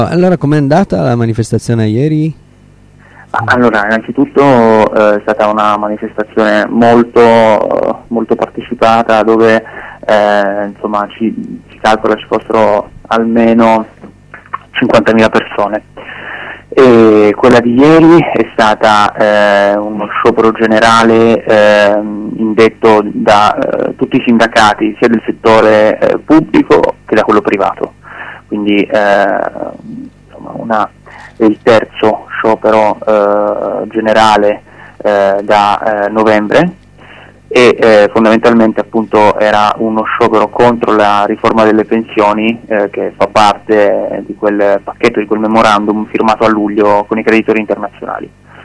Allora, com'è andata la manifestazione ieri? Allora, innanzitutto è stata una manifestazione molto partecipata, dove insomma si calcola ci fossero almeno 50.000 persone. E quella di ieri è stata uno sciopero generale indetto da tutti i sindacati, sia del settore pubblico che da quello privato. Quindi insomma, è il terzo sciopero generale da novembre, e fondamentalmente appunto era uno sciopero contro la riforma delle pensioni, che fa parte di quel pacchetto, di quel memorandum firmato a luglio con i creditori internazionali.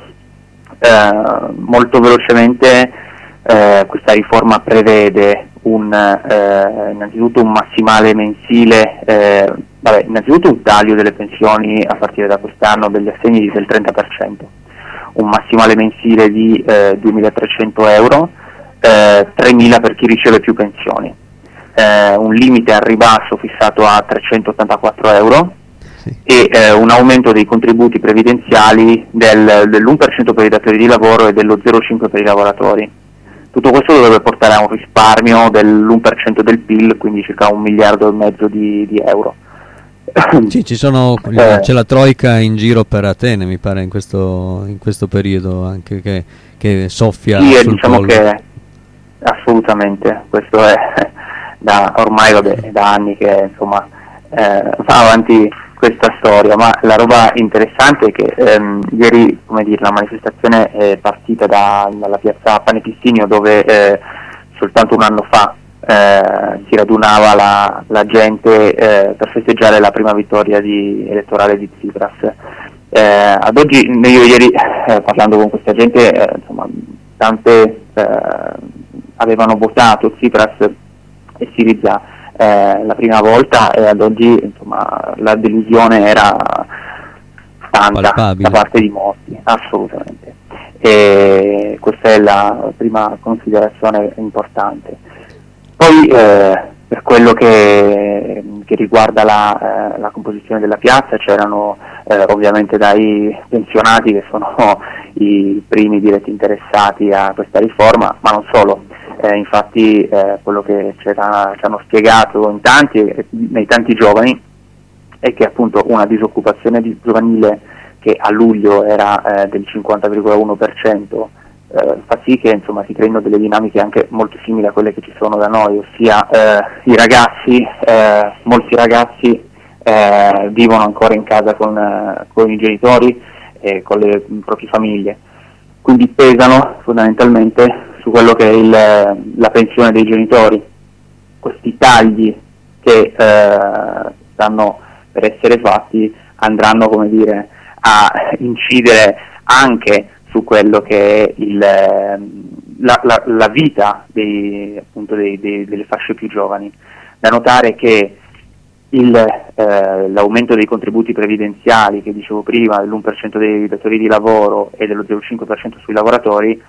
Molto velocemente questa riforma prevede innanzitutto un massimale mensile, innanzitutto un taglio delle pensioni a partire da quest'anno degli assegni del 30%, un massimale mensile di 2.300 euro, 3.000 per chi riceve più pensioni, un limite al ribasso fissato a 384 euro, sì, e un aumento dei contributi previdenziali dell'1% per i datori di lavoro e dello 0,5% per i lavoratori. Tutto questo dovrebbe portare a un risparmio dell'1% del PIL, quindi circa 1,5 miliardi di euro. Sì, c'è la troika in giro per Atene, mi pare, in questo periodo, anche che soffia sul diciamo collo. Che assolutamente, questo è ormai da anni che insomma va avanti questa storia, ma la roba interessante è che ieri, la manifestazione è partita dalla piazza Panepistinio, dove soltanto un anno fa si radunava la gente per festeggiare la prima vittoria elettorale di Tsipras. Ad oggi, io ieri parlando con questa gente, insomma, tante avevano votato Tsipras e Syriza la prima volta, e ad oggi insomma la delusione era tanta palpabile da parte di molti, assolutamente. E questa è la prima considerazione importante. Poi per quello che riguarda la composizione della piazza, c'erano ovviamente dai pensionati, che sono i primi diretti interessati a questa riforma, ma non solo. Infatti quello che ci hanno spiegato nei tanti giovani, è che appunto una disoccupazione giovanile che a luglio era del 50,1%, fa sì che insomma si creino delle dinamiche anche molto simili a quelle che ci sono da noi, ossia molti ragazzi vivono ancora in casa con i genitori e con le proprie famiglie, quindi pesano fondamentalmente su quello che è la pensione dei genitori. Questi tagli che stanno per essere fatti andranno, a incidere anche su quello che è la vita delle fasce più giovani. Da notare che l'aumento dei contributi previdenziali, che dicevo prima, dell'1% dei datori di lavoro e dello 0,5% sui lavoratori,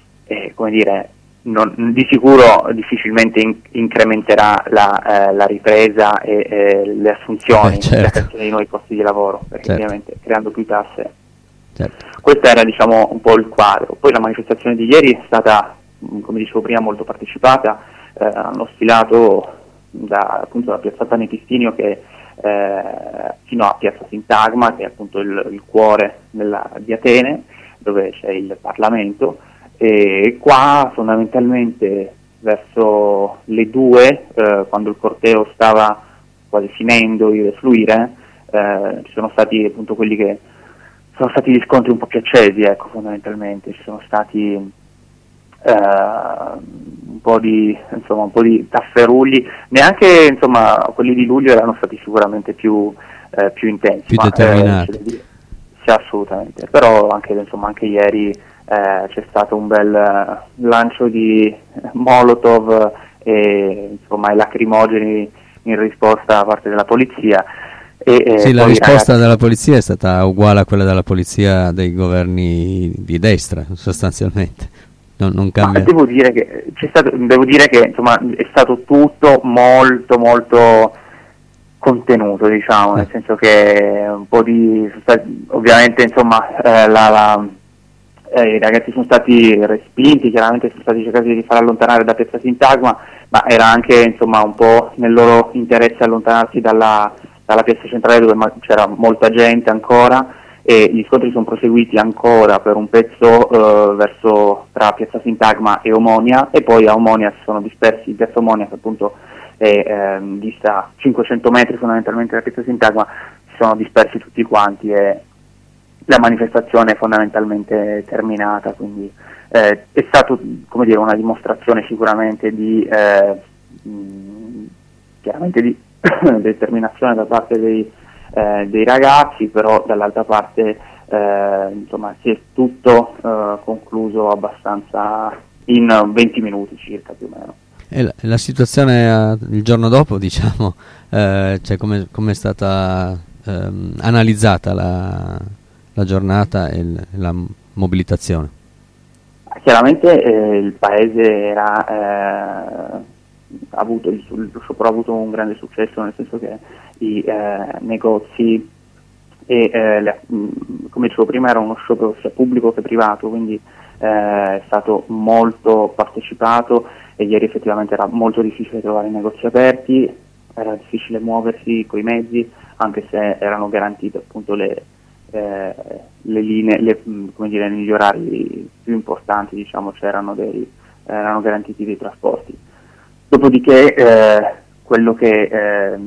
di sicuro difficilmente incrementerà la ripresa e le assunzioni, certo, la creazione di nuovi posti di lavoro, perché certo, ovviamente creando più tasse. Certo. Questo era un po' il quadro. Poi la manifestazione di ieri è stata, come dicevo prima, molto partecipata. Hanno sfilato da piazza Panepistinio fino a piazza Sintagma, che è appunto il cuore di Atene, dove c'è il Parlamento, e qua fondamentalmente verso le 2, quando il corteo stava quasi finendo di defluire, ci sono stati appunto gli scontri un po' più accesi, fondamentalmente ci sono stati un po' di tafferugli. Neanche quelli di luglio erano stati sicuramente più intensi, più determinati. Sì, assolutamente. Però anche ieri c'è stato un bel lancio di Molotov e lacrimogeni in risposta da parte della polizia. Sì, la risposta della polizia è stata uguale a quella della polizia dei governi di destra, sostanzialmente. Non cambia. Ma devo dire che è stato tutto molto molto contenuto, diciamo, nel senso che un po' di ovviamente insomma i ragazzi sono stati respinti, chiaramente sono stati cercati di far allontanare da Piazza Sintagma, ma era anche insomma un po' nel loro interesse allontanarsi dalla piazza centrale dove c'era molta gente ancora, e gli scontri sono proseguiti ancora per un pezzo verso tra Piazza Sintagma e Omonia, e poi a Omonia si sono dispersi in Piazza Omonia, che appunto è dista 500 metri fondamentalmente da Piazza Sintagma, si sono dispersi tutti quanti e la manifestazione è fondamentalmente terminata, quindi è stato, come dire, una dimostrazione sicuramente di chiaramente di determinazione da parte dei ragazzi, però dall'altra parte insomma si è tutto concluso abbastanza in 20 minuti circa, più o meno. E la situazione il giorno dopo, diciamo, cioè come è stata analizzata la giornata e la mobilitazione? Chiaramente il paese era lo sciopero ha avuto un grande successo, nel senso che i negozi e come dicevo prima era uno sciopero sia pubblico che privato, quindi è stato molto partecipato, e ieri effettivamente era molto difficile trovare i negozi aperti, era difficile muoversi coi mezzi, anche se erano garantite appunto le linee, come dire, negli orari più importanti, diciamo, erano garantiti dei trasporti. Dopodiché quello che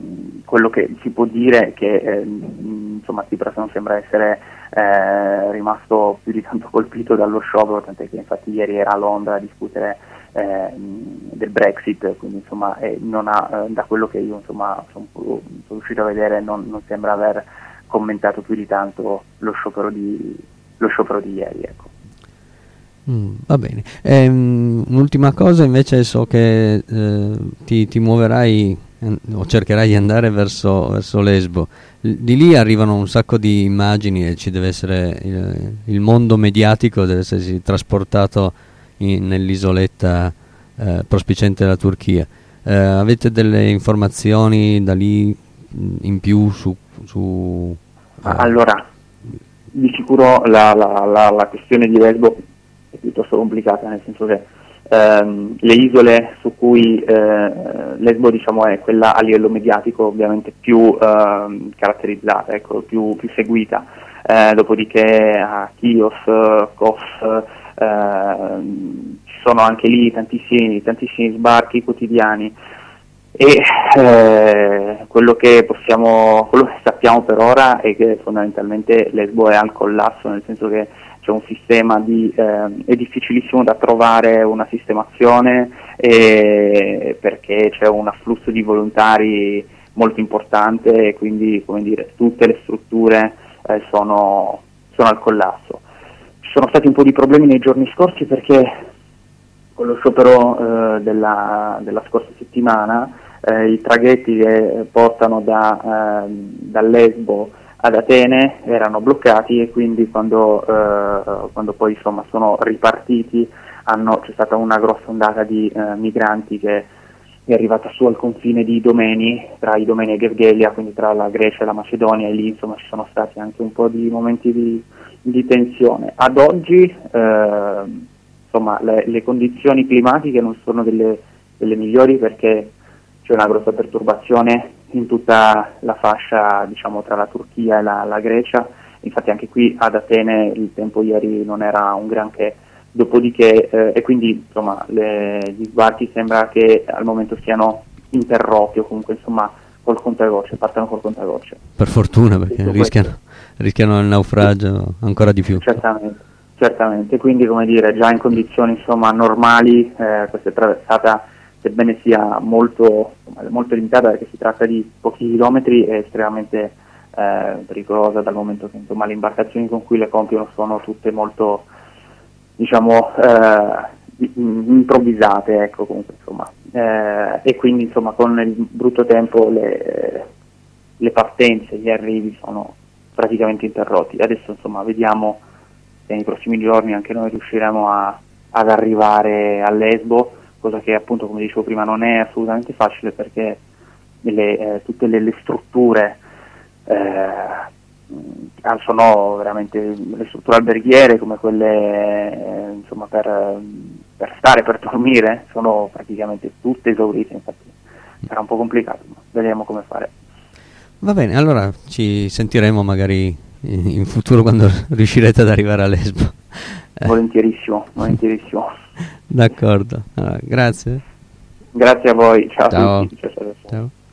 si può dire è che insomma Tsipras non sembra essere rimasto più di tanto colpito dallo sciopero, tant'è che infatti ieri era a Londra a discutere del Brexit, quindi insomma non ha, da quello che io insomma sono riuscito a vedere, non sembra aver commentato più di tanto lo sciopero di ieri, ecco. Va bene. Un'ultima cosa, invece, so che ti muoverai o cercherai di andare verso Lesbo. Di lì arrivano un sacco di immagini e ci deve essere il mondo mediatico deve essersi trasportato nell'isoletta prospiciente della Turchia. Avete delle informazioni da lì in più su Allora, di sicuro la questione di Lesbo è piuttosto complicata, nel senso che le isole su cui Lesbo, diciamo, è quella a livello mediatico ovviamente più caratterizzata, ecco, più seguita, dopodiché a Chios, Kos, ci sono anche lì tantissimi sbarchi quotidiani, e quello che sappiamo per ora è che fondamentalmente Lesbo è al collasso, nel senso che c'è un sistema è difficilissimo da trovare una sistemazione, perché c'è un afflusso di volontari molto importante, e quindi, come dire, tutte le strutture sono al collasso. Ci sono stati un po' di problemi nei giorni scorsi, perché con lo sciopero della scorsa settimana i traghetti che portano da Lesbo ad Atene erano bloccati, e quindi quando poi insomma sono ripartiti c'è stata una grossa ondata di migranti che è arrivata su al confine di Idomeni, tra Idomeni e Gergelia, quindi tra la Grecia e la Macedonia, e lì insomma ci sono stati anche un po' di momenti di tensione. Ad oggi insomma le condizioni climatiche non sono delle migliori, perché c'è una grossa perturbazione in tutta la fascia, diciamo, tra la Turchia e la Grecia. Infatti anche qui ad Atene il tempo ieri non era un granché, dopodiché e quindi insomma gli sbarchi sembra che al momento siano interrotti, o comunque insomma col contagocce, partono col contagocce. Per fortuna, perché rischiano il naufragio ancora di più. Certamente, quindi, come dire, già in condizioni insomma normali questa traversata, sebbene sia molto limitata, perché si tratta di pochi chilometri, è estremamente pericolosa, dal momento che insomma le imbarcazioni con cui le compiono sono tutte molto, diciamo, improvvisate, ecco, comunque insomma, e quindi insomma con il brutto tempo le partenze, gli arrivi sono praticamente interrotti. Adesso insomma vediamo se nei prossimi giorni anche noi riusciremo ad arrivare a Lesbo, cosa che appunto, come dicevo prima, non è assolutamente facile, perché tutte le strutture sono veramente le strutture alberghiere come quelle insomma per stare, per dormire, sono praticamente tutte esaurite, infatti sarà un po' complicato, ma vedremo come fare. Va bene, allora ci sentiremo magari in futuro quando riuscirete ad arrivare a Lesbo. Volentierissimo. D'accordo, allora, grazie. Grazie a voi, ciao a Ciao. tutti. Ciao. Ciao.